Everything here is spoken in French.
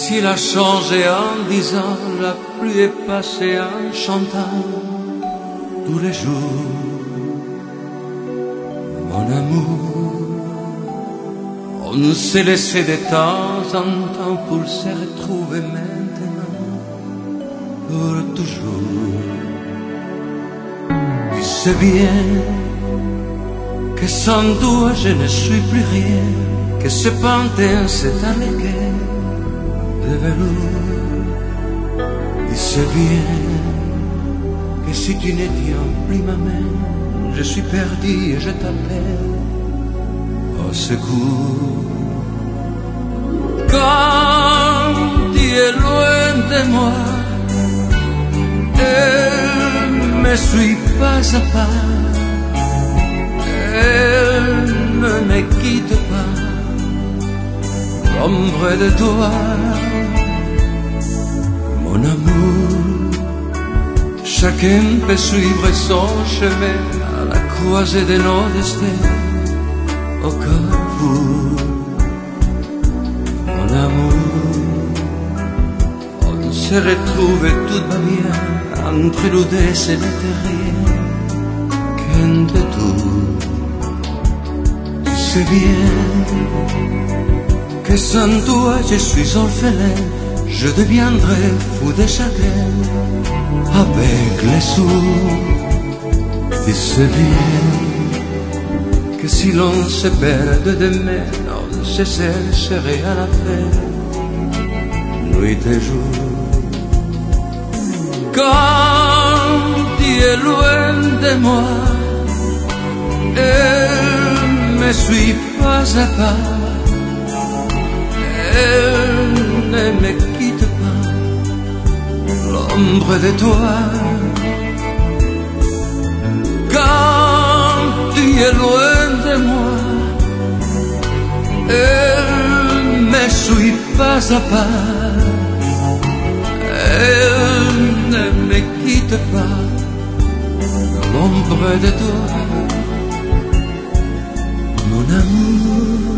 ciel a changé en disant, la pluie est passée en chantant tous les jours. Mon amour, on s'est laissé de temps en temps pour se retrouver maintenant, pour toujours. Tu sais bien que sans toi je ne suis plus rien, que ce pantin c'est un équerre de velours. Tu sais bien que si tu ne tiens plus ma main, je suis perdu et je t'appelle au secours. Quand tu es loin de moi, elle me suit pas à pas, elle ne me quitte pas, l'ombre de toi, mon amour. Chacun peut suivre son chemin à la croisée de nos destins, au carrefour, mon amour. On se retrouve et tout va bien, entre nous deux ce n'était rien qu'un détour. Tu sais bien que sans toi je suis orphelin, je deviendrai fou de chagrin avec les sous. Tu sais bien que si l'on se perd demain, on se chercherait à la fin, nuit et jour. Quand tu es loin de moi, elle me suit pas à pas, elle ne me quitte pas, l'ombre de toi. Quand tu es loin de moi, elle me suit pas à pas, elle ne me quitte pas, l'ombre de toi, mon amour.